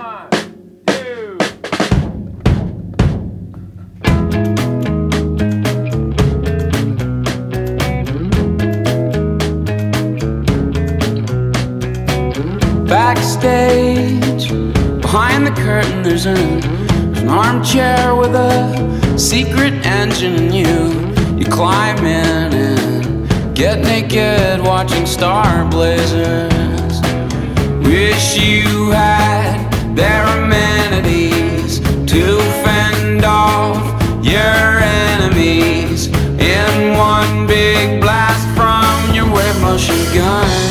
Backstage, behind the curtain, there's an armchair with a secret engine, and you climb in and get naked watching star blazers. Wish you had their amenities to fend off your enemies in one big blast from your wave motion gun.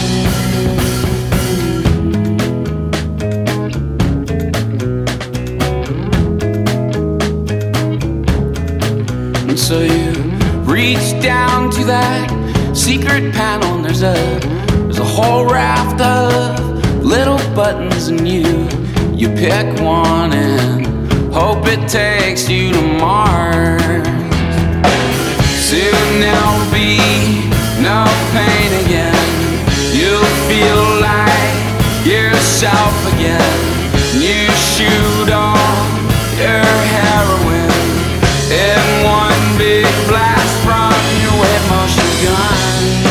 So you reach down to that secret panel, and there's a whole raft of little buttons, and you pick one and hope it takes you to Mars. Soon there'll be no pain again. You'll feel like yourself again. You shoot on your heroin in one big blast from your wave motion gun.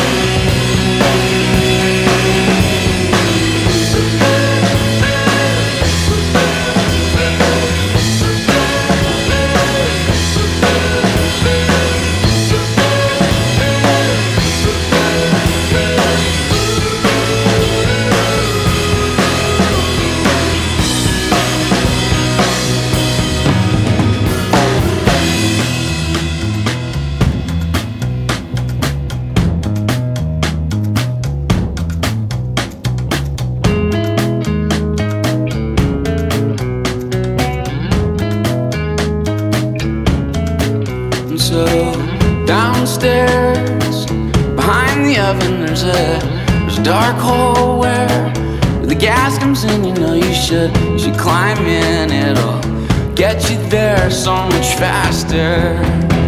So downstairs, behind the oven, there's a dark hole where the gas comes in. You know you should climb in. It'll get you there so much faster.